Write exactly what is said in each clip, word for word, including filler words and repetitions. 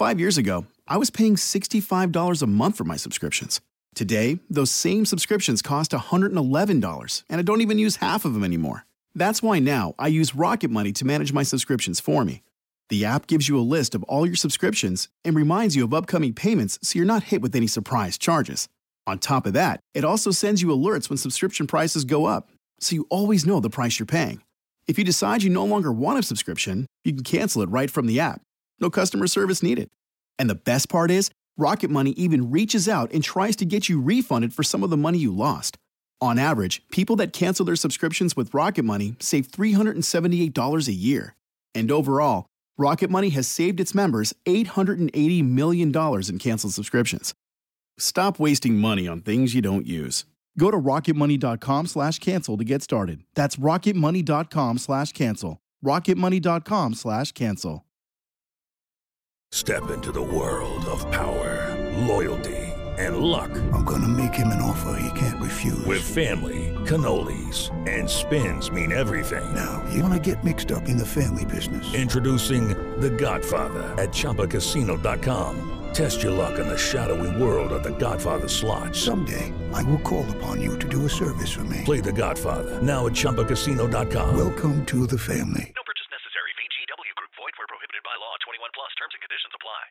Five years ago, I was paying sixty-five dollars a month for my subscriptions. Today, those same subscriptions cost one hundred eleven dollars, and I don't even use half of them anymore. That's why now I use Rocket Money to manage my subscriptions for me. The app gives you a list of all your subscriptions and reminds you of upcoming payments so you're not hit with any surprise charges. On top of that, it also sends you alerts when subscription prices go up, so you always know the price you're paying. If you decide you no longer want a subscription, you can cancel it right from the app. No customer service needed. And the best part is, Rocket Money even reaches out and tries to get you refunded for some of the money you lost. On average, people that cancel their subscriptions with Rocket Money save three hundred seventy-eight dollars a year. And overall, Rocket Money has saved its members eight hundred eighty million dollars in canceled subscriptions. Stop wasting money on things you don't use. Go to rocketmoney.com slash cancel to get started. That's rocketmoney.com slash cancel. rocketmoney.com slash cancel. Step into the world of power, loyalty, and luck. I'm gonna make him an offer he can't refuse. With family, cannolis, and spins mean everything. Now, you wanna get mixed up in the family business. Introducing The Godfather at Chumba Casino dot com. Test your luck in the shadowy world of The Godfather slot. Someday, I will call upon you to do a service for me. Play The Godfather, now at Chumba Casino dot com. Welcome to the family. No purchase necessary. V G W Group. Void where prohibited by law. twenty-one plus terms and conditions apply.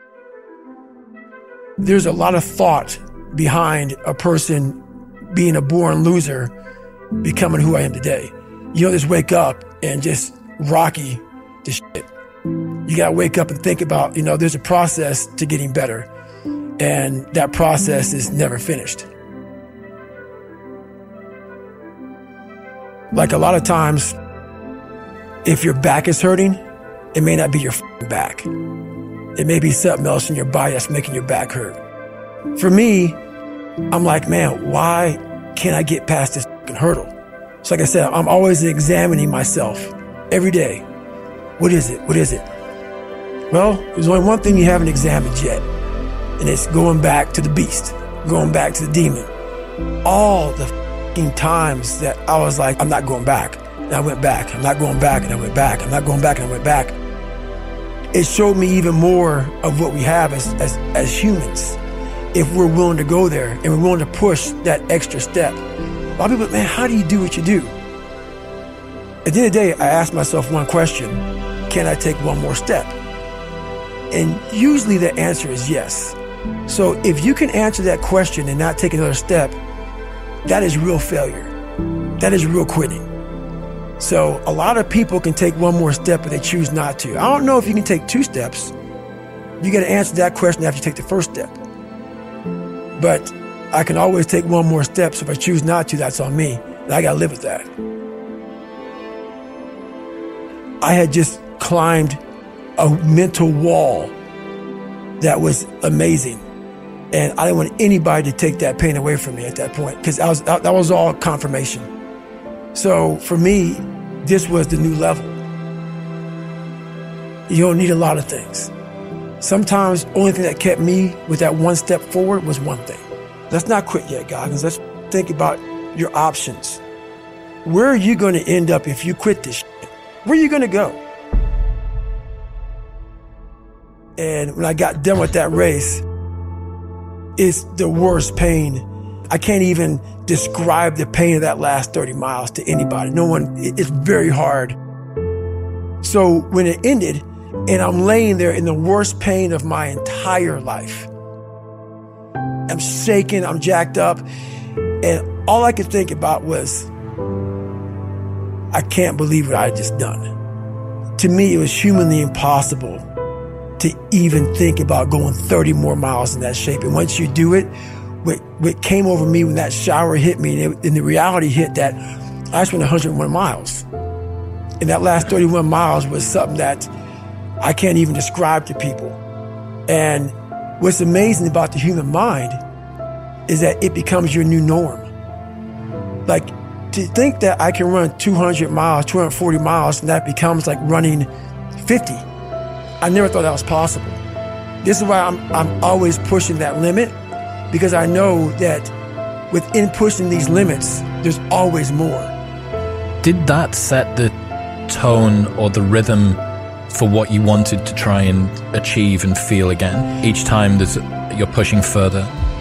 There's a lot of thought behind a person being a born loser, becoming who I am today. You don't just wake up and just rocky the shit. You gotta wake up and think about, you know, there's a process to getting better, and that process is never finished. Like a lot of times, if your back is hurting, it may not be your back. It may be something else in your body that's making your back hurt. For me, I'm like, man, why can't I get past this hurdle? So like I said, I'm always examining myself every day. What is it? What is it? Well, there's only one thing you haven't examined yet, and it's going back to the beast, going back to the demon. All the f***ing times that I was like, I'm not going back, and I went back. I'm not going back, and I went back. I'm not going back, and I went back. It showed me even more of what we have as, as, as humans, if we're willing to go there and we're willing to push that extra step. A lot of people, man, how do you do what you do? At the end of the day, I ask myself one question: can I take one more step? And usually the answer is yes. So if you can answer that question and not take another step, that is real failure. That is real quitting. So a lot of people can take one more step, but they choose not to. I don't know if you can take two steps. You got to answer that question after you take the first step. But I can always take one more step, so if I choose not to, that's on me. And I got to live with that. I had just climbed a mental wall that was amazing. And I didn't want anybody to take that pain away from me at that point, because I was, that was all confirmation. So for me, this was the new level. You don't need a lot of things. Sometimes the only thing that kept me with that one step forward was one thing. Let's not quit yet, guys. Let's think about your options. Where are you going to end up if you quit this shit? Where are you going to go? And when I got done with that race, it's the worst pain. I can't even describe the pain of that last thirty miles to anybody. No one, it's very hard. So when it ended and I'm laying there in the worst pain of my entire life, I'm shaking, I'm jacked up, and all I could think about was, I can't believe what I had just done. To me, it was humanly impossible to even think about going thirty more miles in that shape. And once you do it, what, what came over me when that shower hit me, and, it, and the reality hit that I just went one hundred one miles. And that last thirty-one miles was something that I can't even describe to people. And what's amazing about the human mind is that it becomes your new norm. Like, to think that I can run two hundred miles, two hundred forty miles, and that becomes like running fifty. I never thought that was possible. This is why I'm, I'm always pushing that limit, because I know that within pushing these limits, there's always more. Did that set the tone or the rhythm for what you wanted to try and achieve and feel again? Each time there's, you're pushing further.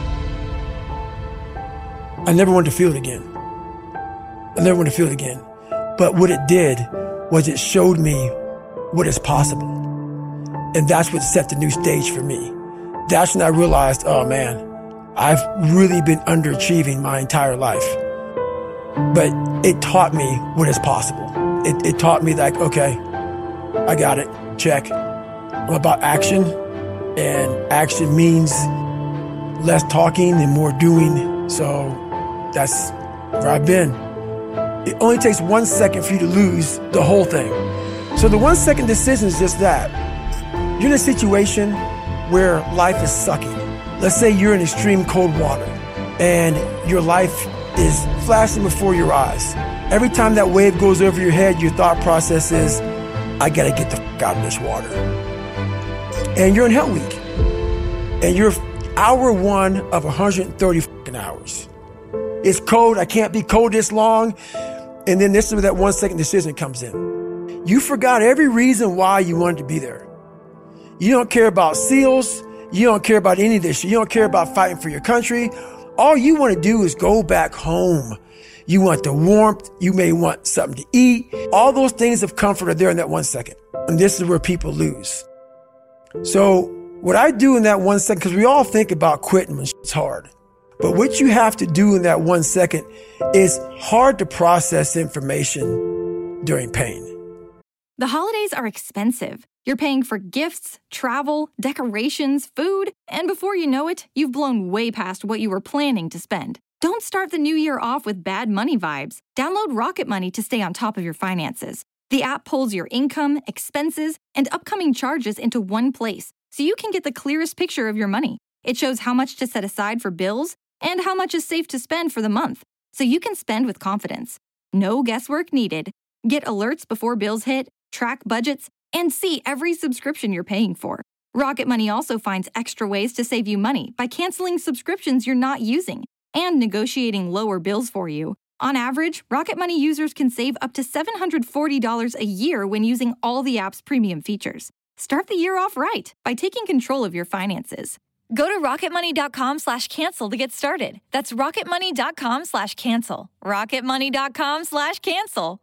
I never wanted to feel it again. I never wanted to feel it again. But what it did was it showed me what is possible. And that's what set the new stage for me. That's when I realized, oh man, I've really been underachieving my entire life. But it taught me what is possible. It, it taught me like, okay, I got it, check. I'm about action, and action means less talking and more doing. So that's where I've been. It only takes one second for you to lose the whole thing. So the one second decision is just that. You're in a situation where life is sucking. Let's say you're in extreme cold water and your life is flashing before your eyes. Every time that wave goes over your head, your thought process is, I gotta get the f*** out of this water. And you're in Hell Week. And you're hour one of one hundred thirty fucking hours. It's cold, I can't be cold this long. And then this is where that one second decision comes in. You forgot every reason why you wanted to be there. You don't care about SEALs. You don't care about any of this. You don't care about fighting for your country. All you want to do is go back home. You want the warmth. You may want something to eat. All those things of comfort are there in that one second. And this is where people lose. So what I do in that one second, because we all think about quitting when it's hard. But what you have to do in that one second is hard to process information during pain. The holidays are expensive. You're paying for gifts, travel, decorations, food, and before you know it, you've blown way past what you were planning to spend. Don't start the new year off with bad money vibes. Download Rocket Money to stay on top of your finances. The app pulls your income, expenses, and upcoming charges into one place, so you can get the clearest picture of your money. It shows how much to set aside for bills and how much is safe to spend for the month, so you can spend with confidence. No guesswork needed. Get alerts before bills hit, track budgets, and see every subscription you're paying for. Rocket Money also finds extra ways to save you money by canceling subscriptions you're not using and negotiating lower bills for you. On average, Rocket Money users can save up to seven hundred forty dollars a year when using all the app's premium features. Start the year off right by taking control of your finances. Go to rocketmoney.com slash cancel to get started. That's rocketmoney.com slash cancel. rocketmoney.com slash cancel.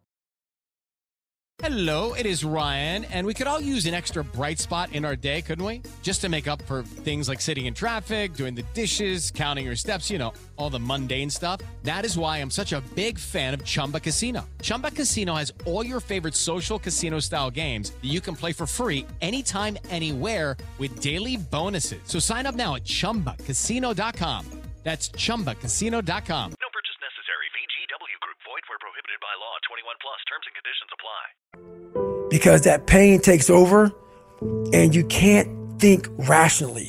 Hello, it is Ryan, and we could all use an extra bright spot in our day, couldn't we? Just to make up for things like sitting in traffic, doing the dishes, counting your steps, you know, all the mundane stuff. That is why I'm such a big fan of Chumba Casino. Chumba Casino has all your favorite social casino-style games that you can play for free anytime, anywhere with daily bonuses. So sign up now at chumba casino dot com. That's chumba casino dot com. No purchase necessary. V G W Group. Void where prohibited by law. twenty-one plus. Terms and conditions apply. Because that pain takes over and you can't think rationally.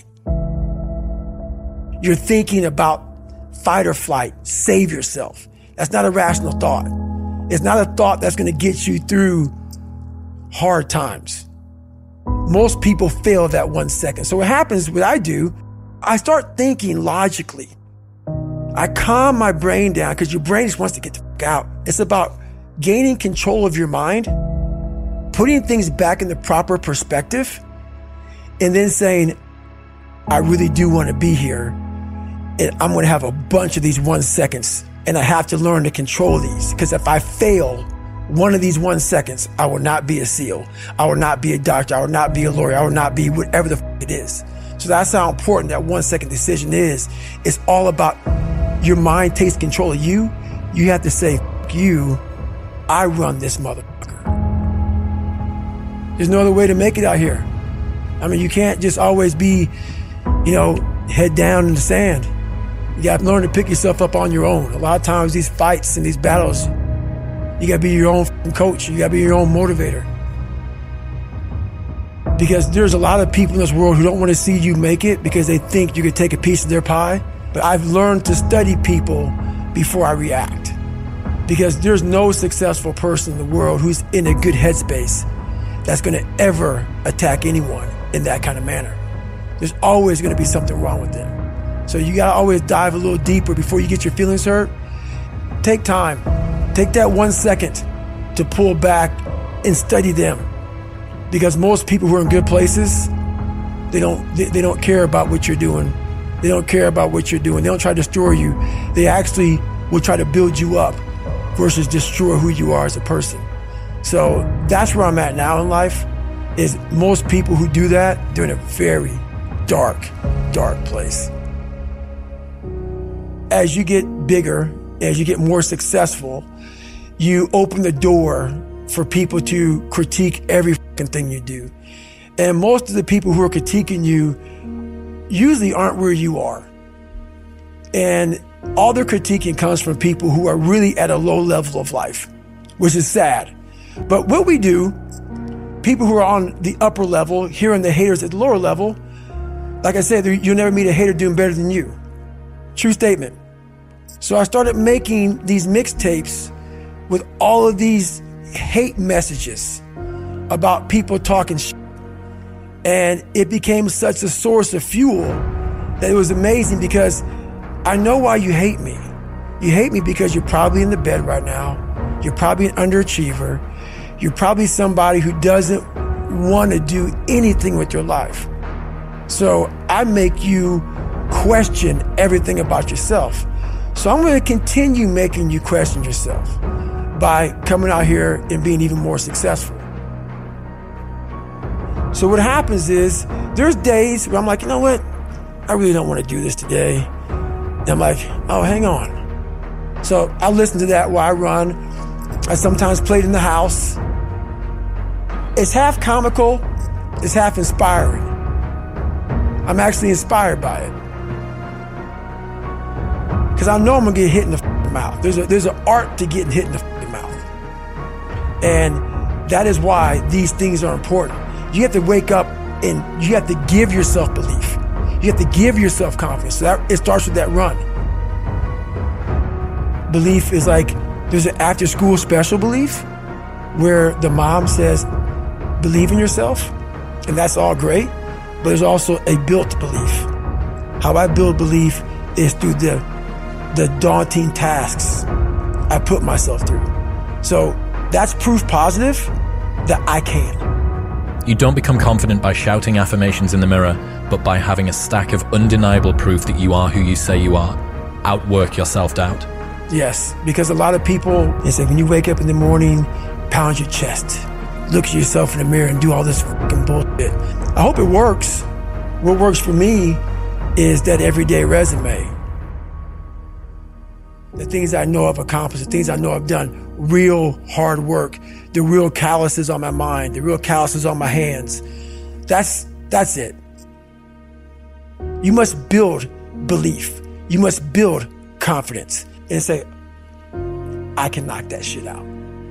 You're thinking about fight or flight, save yourself. That's not a rational thought. It's not a thought that's going to get you through hard times. Most people fail that one second. So what happens, what I do, I start thinking logically. I calm my brain down because your brain just wants to get the fuck out. It's about gaining control of your mind, putting things back in the proper perspective, and then saying, I really do want to be here, and I'm going to have a bunch of these one seconds, and I have to learn to control these, because if I fail one of these one seconds, I will not be a SEAL. I will not be a doctor. I will not be a lawyer. I will not be whatever the f- it is. So that's how important that one second decision is. It's all about your mind takes control of you. You have to say, f- you, I run this motherfucker. There's no other way to make it out here. I mean, you can't just always be, you know, head down in the sand. You got to learn to pick yourself up on your own. A lot of times these fights and these battles, you got to be your own coach. You got to be your own motivator. Because there's a lot of people in this world who don't want to see you make it because they think you could take a piece of their pie. But I've learned to study people before I react. Because there's no successful person in the world who's in a good headspace that's going to ever attack anyone in that kind of manner. There's always going to be something wrong with them. So you got to always dive a little deeper before you get your feelings hurt. Take time. Take that one second to pull back and study them. Because most people who are in good places, they don't they, they don't care about what you're doing. They don't care about what you're doing. They don't try to destroy you. They actually will try to build you up versus destroy who you are as a person. So that's where I'm at now in life, is most people who do that, they're in a very dark, dark place. As you get bigger, as you get more successful, you open the door for people to critique every fucking thing you do. And most of the people who are critiquing you usually aren't where you are. And all their critiquing comes from people who are really at a low level of life, which is sad. But what we do, people who are on the upper level, hearing the haters at the lower level, like I said, you'll never meet a hater doing better than you. True statement. So I started making these mixtapes with all of these hate messages about people talking shit. And it became such a source of fuel that it was amazing, because I know why you hate me. You hate me because you're probably in the bed right now. You're probably an underachiever. You're probably somebody who doesn't want to do anything with your life. So I make you question everything about yourself. So I'm going to continue making you question yourself by coming out here and being even more successful. So what happens is, there's days where I'm like, you know what? I really don't want to do this today. And I'm like, oh, hang on. So I listen to that while I run. I sometimes play it in the house. It's half comical, it's half inspiring. I'm actually inspired by it. Because I know I'm gonna get hit in the f***ing mouth. There's a, there's an art to getting hit in the f***ing mouth. And that is why these things are important. You have to wake up and you have to give yourself belief. You have to give yourself confidence. So that, it starts with that run. Belief is like, there's an after school special belief where the mom says, believe in yourself, and that's all great. But there's also a built belief. How I build belief is through the, the daunting tasks I put myself through. So that's proof positive that I can. You don't become confident by shouting affirmations in the mirror, but by having a stack of undeniable proof that you are who you say you are. Outwork your self-doubt. Yes, because a lot of people, they say when you wake up in the morning, pound your chest, look at yourself in the mirror and do all this fucking bullshit. I hope it works. What works for me is that everyday resume. The things I know I've accomplished, the things I know I've done, real hard work, the real calluses on my mind, the real calluses on my hands. That's, that's it. You must build belief. You must build confidence and say, I can knock that shit out.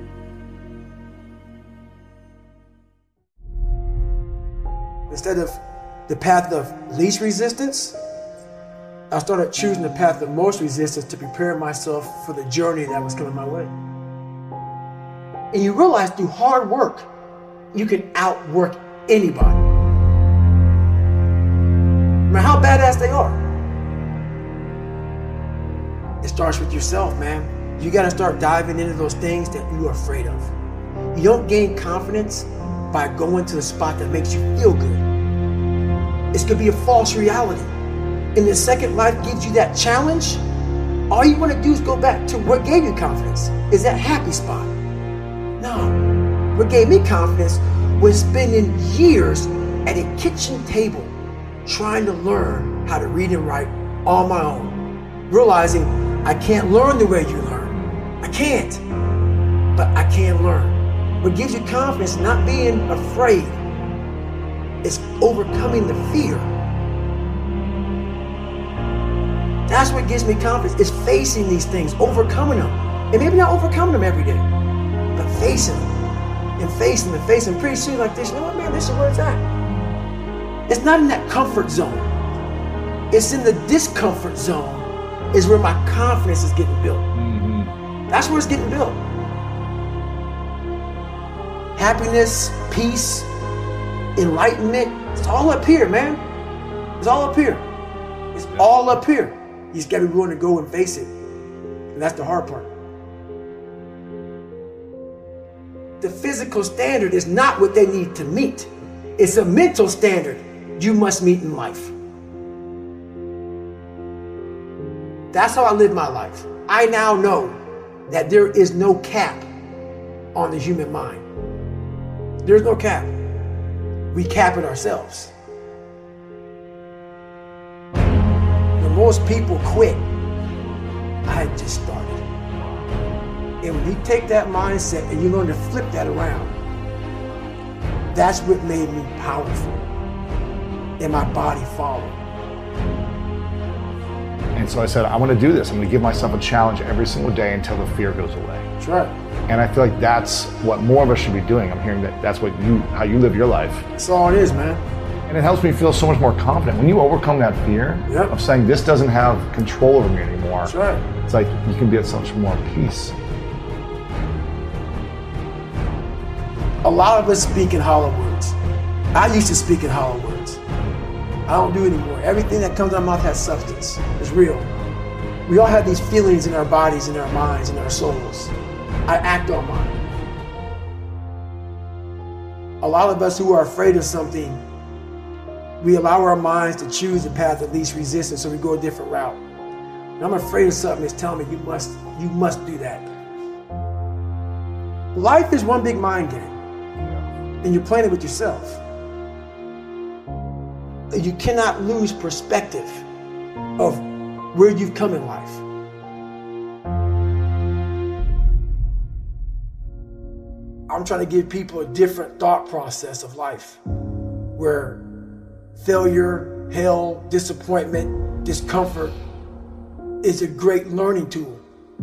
Instead of the path of least resistance, I started choosing the path of most resistance to prepare myself for the journey that was coming my way. And you realize through hard work, you can outwork anybody. No matter how badass they are. It starts with yourself, man. You gotta start diving into those things that you're afraid of. You don't gain confidence by going to the spot that makes you feel good. It's gonna be a false reality. And the second life gives you that challenge, all you wanna do is go back to what gave you confidence, is that happy spot. No, what gave me confidence was spending years at a kitchen table trying to learn how to read and write on my own, realizing I can't learn the way you learn. I can't, but I can learn. What gives you confidence, not being afraid, is overcoming the fear. That's what gives me confidence, is facing these things, overcoming them. And maybe not overcoming them every day, but facing them and facing them and facing them. Pretty soon like this, you know what, man, this is where it's at. It's not in that comfort zone. It's in the discomfort zone is where my confidence is getting built. Mm-hmm. That's where it's getting built. Happiness, peace, enlightenment, it's all up here, man. It's all up here. It's all up here. You just gotta be willing to go and face it. And that's the hard part. the physical standard is not what they need to meet. It's a mental standard you must meet in life. That's how I live my life. I now know that there is no cap on the human mind. There's no cap. We cap it ourselves. When most people quit, I had just started. And when you take that mindset and you learn to flip that around, that's what made me powerful. And my body followed. And so I said, I want to do this. I'm going to give myself a challenge every single day until the fear goes away. That's right. And I feel like that's what more of us should be doing. I'm hearing that that's what you, how you live your life. That's all it is, man. And it helps me feel so much more confident. When you overcome that fear yep. of saying this doesn't have control over me anymore, that's right. It's like you can be at so much more peace. A lot of us speak in hollow words. I used to speak in hollow words. I don't do it anymore. Everything that comes out of my mouth has substance. It's real. We all have these feelings in our bodies, in our minds, in our souls. I act on mine. A lot of us who are afraid of something, we allow our minds to choose the path of least resistance, so we go a different route. When I'm afraid of something, it's telling me you must, you must do that. Life is one big mind game, and you're playing it with yourself. You cannot lose perspective of where you've come in life. I'm trying to give people a different thought process of life where failure, hell, disappointment, discomfort is a great learning tool.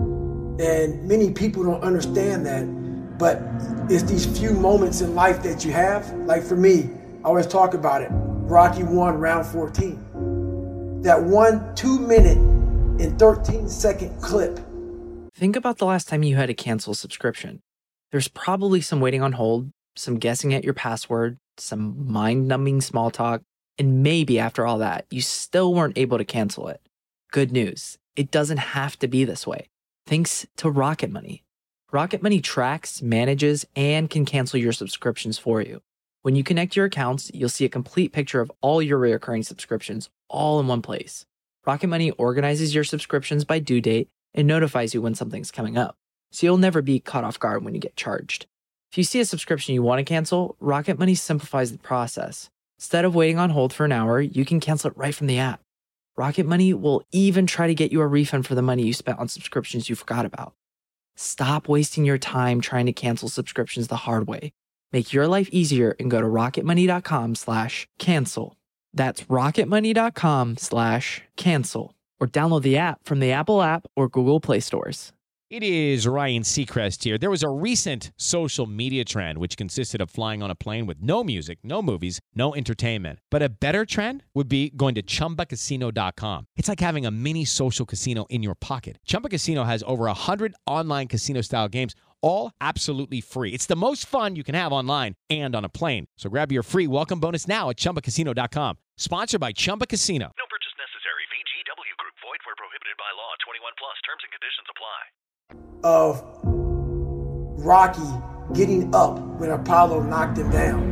And many people don't understand that, but it's these few moments in life that you have. Like for me, I always talk about it. Rocky one, round fourteen. That one two minute and thirteen second clip. Think about the last time you had to cancel a subscription. There's probably some waiting on hold, some guessing at your password, some mind-numbing small talk, and maybe after all that, you still weren't able to cancel it. Good news, it doesn't have to be this way. Thanks to Rocket Money. Rocket Money tracks, manages, and can cancel your subscriptions for you. When you connect your accounts, you'll see a complete picture of all your recurring subscriptions all in one place. Rocket Money organizes your subscriptions by due date and notifies you when something's coming up, so you'll never be caught off guard when you get charged. If you see a subscription you want to cancel, Rocket Money simplifies the process. Instead of waiting on hold for an hour, you can cancel it right from the app. Rocket Money will even try to get you a refund for the money you spent on subscriptions you forgot about. Stop wasting your time trying to cancel subscriptions the hard way. Make your life easier and go to rocketmoney.com slash cancel. That's rocketmoney.com slash cancel. Or download the app from the Apple app or Google Play stores. It is Ryan Seacrest here. There was a recent social media trend which consisted of flying on a plane with no music, no movies, no entertainment. But a better trend would be going to Chumba Casino dot com. It's like having a mini social casino in your pocket. Chumba Casino has over one hundred online casino-style games, all absolutely free. It's the most fun you can have online and on a plane. So grab your free welcome bonus now at Chumba Casino dot com. Sponsored by Chumba Casino. No purchase necessary. V G W Group. Void where prohibited by law. twenty-one plus. Terms and conditions apply. Of Rocky getting up when Apollo knocked him down.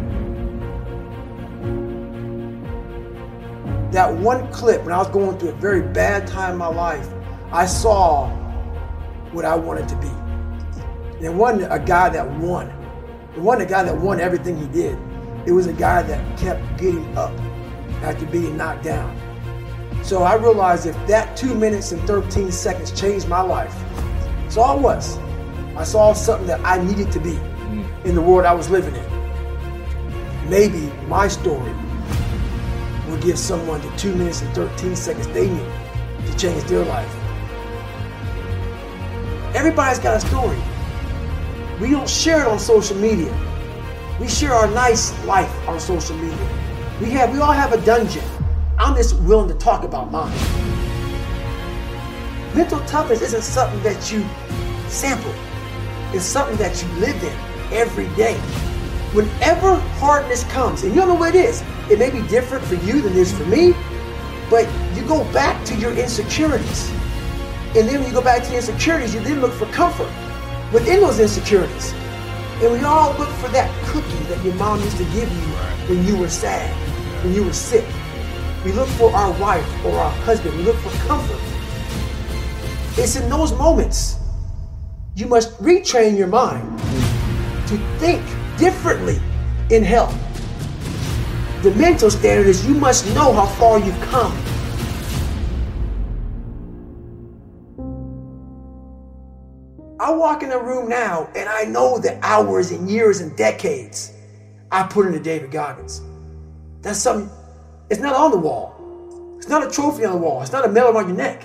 That one clip, when I was going through a very bad time in my life, I saw what I wanted to be. It wasn't a guy that won. It wasn't a guy that won everything he did. It was a guy that kept getting up after being knocked down. So I realized if that two minutes and thirteen seconds changed my life, that's all it was. I saw something that I needed to be in the world I was living in. Maybe my story will give someone the two minutes and thirteen seconds they need to change their life. Everybody's got a story. We don't share it on social media. We share our nice life on social media. We have, we all have a dungeon. I'm just willing to talk about mine. Mental toughness isn't something that you sample. It's something that you live in every day. Whenever hardness comes, and you don't know what it is, it may be different for you than it is for me, but you go back to your insecurities. And then when you go back to your insecurities, you then look for comfort within those insecurities. And we all look for that cookie that your mom used to give you when you were sad, when you were sick. We look for our wife or our husband. We look for comfort. It's in those moments you must retrain your mind to think differently in hell. The mental standard is you must know how far you've come. I walk in a room now and I know the hours and years and decades I put into David Goggins. That's something, it's not on the wall. It's not a trophy on the wall. It's not a medal on your neck.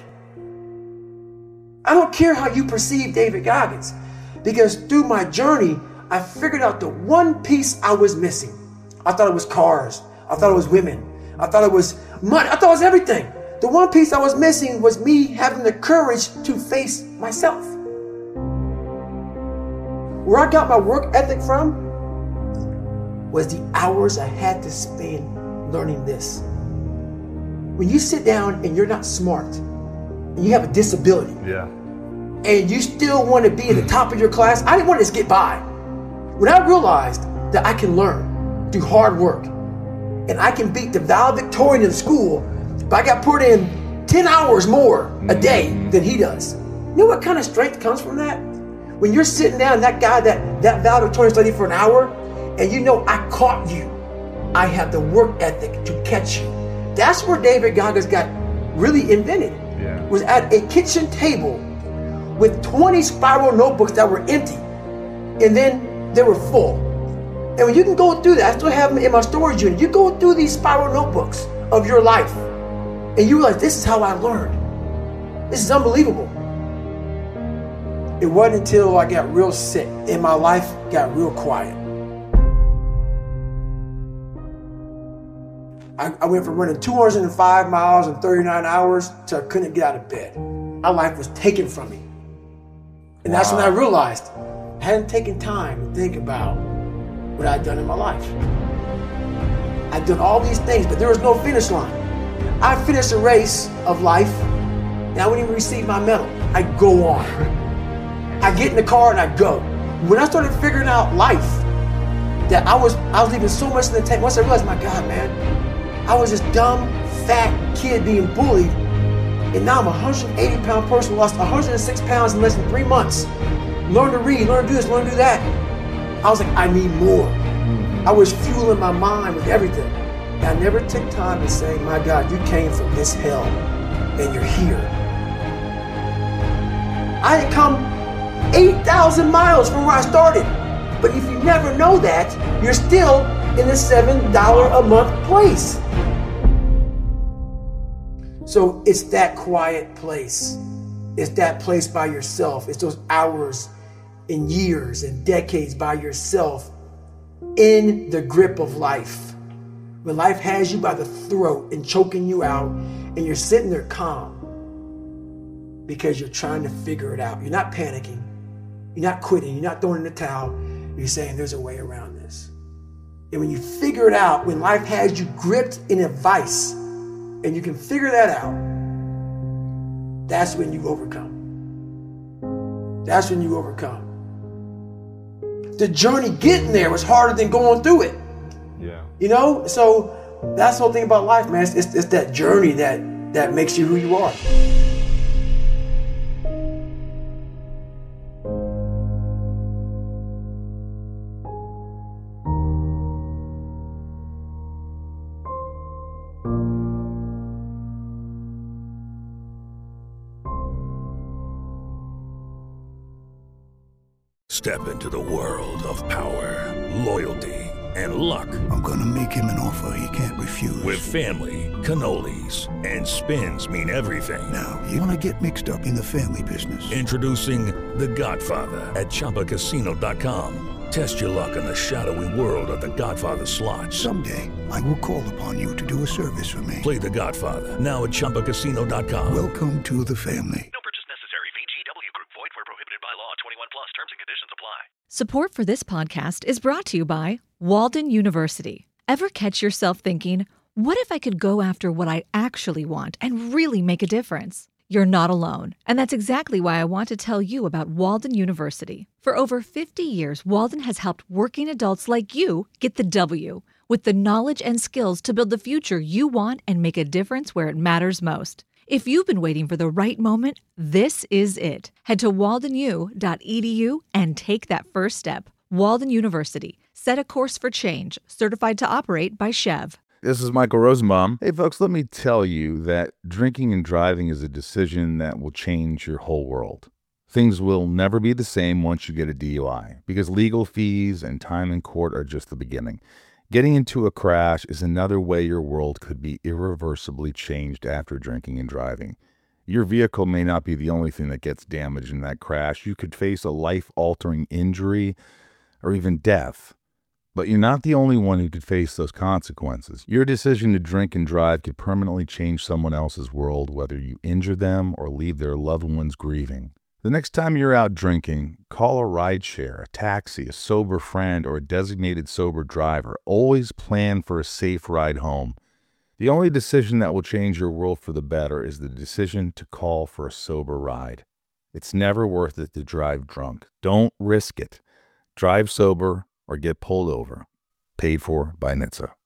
I don't care how you perceive David Goggins, because through my journey, I figured out the one piece I was missing. I thought it was cars. I thought it was women. I thought it was money. I thought it was everything. The one piece I was missing was me having the courage to face myself. Where I got my work ethic from was the hours I had to spend learning this. When you sit down and you're not smart, and you have a disability, Yeah. and you still want to be at the top of your class, I didn't want to just get by. When I realized that I can learn through hard work, and I can beat the valedictorian in school, but I got put in ten hours more a day than he does. You know what kind of strength comes from that? When you're sitting down, that guy that, that valedictorian studied for an hour, and you know I caught you. I have the work ethic to catch you. That's where David Goggins got really invented. Yeah. Was at a kitchen table with twenty spiral notebooks that were empty, and then they were full. And when you can go through that, I still have them in my storage unit. You go through these spiral notebooks of your life, and you realize, this is how I learned. This is unbelievable. It wasn't until I got real sick and my life got real quiet. I, I went from running two hundred five miles in thirty-nine hours to I couldn't get out of bed. My life was taken from me. And that's when I realized I hadn't taken time to think about what I'd done in my life. I'd done all these things, but there was no finish line. I finished a race of life, and I wouldn't even receive my medal. I go on. I get in the car and I go. When I started figuring out life, that I was I was leaving so much in the tank. Once I realized, my God, man, I was this dumb, fat kid being bullied, and now I'm a one hundred eighty pound person who lost one hundred six pounds in less than three months. Learn to read, learn to do this, learn to do that. I was like, I need more. I was fueling my mind with everything. And I never took time to say, my God, you came from this hell, and you're here. I had come eight thousand miles from where I started. But if you never know that, you're still in the seven dollars a month place. So it's that quiet place. It's that place by yourself. It's those hours and years and decades by yourself in the grip of life. When life has you by the throat and choking you out, and you're sitting there calm because you're trying to figure it out. You're not panicking. You're not quitting. You're not throwing in the towel. You're saying there's a way around this. And when you figure it out, when life has you gripped in a vice, and you can figure that out, that's when you overcome. That's when you overcome. The journey getting there was harder than going through it. Yeah. You know? So that's the whole thing about life, man. It's, it's, it's that journey that, that makes you who you are. Step into the world of power, loyalty, and luck. I'm gonna make him an offer he can't refuse. With family, cannolis, and spins mean everything. Now, you wanna get mixed up in the family business. Introducing The Godfather at Chumba Casino dot com. Test your luck in the shadowy world of The Godfather slot. Someday, I will call upon you to do a service for me. Play The Godfather now at Chumba Casino dot com. Welcome to the family. No purchase necessary. V G W Group. Void where prohibited by law. twenty-one plus. Terms and conditions apply. Support for this podcast is brought to you by Walden University. Ever catch yourself thinking, what if I could go after what I actually want and really make a difference? You're not alone, and that's exactly why I want to tell you about Walden University. For over fifty years, Walden has helped working adults like you get the W, with the knowledge and skills to build the future you want and make a difference where it matters most. If you've been waiting for the right moment, this is it. Head to walden u dot e d u and take that first step. Walden University. Set a course for change. Certified to operate by Chev. This is Michael Rosenbaum. Hey, folks, let me tell you that drinking and driving is a decision that will change your whole world. Things will never be the same once you get a D U I, because legal fees and time in court are just the beginning. Getting into a crash is another way your world could be irreversibly changed after drinking and driving. Your vehicle may not be the only thing that gets damaged in that crash. You could face a life-altering injury or even death. But you're not the only one who could face those consequences. Your decision to drink and drive could permanently change someone else's world, whether you injure them or leave their loved ones grieving. The next time you're out drinking, call a rideshare, a taxi, a sober friend, or a designated sober driver. Always plan for a safe ride home. The only decision that will change your world for the better is the decision to call for a sober ride. It's never worth it to drive drunk. Don't risk it. Drive sober or get pulled over. Paid for by N H T S A.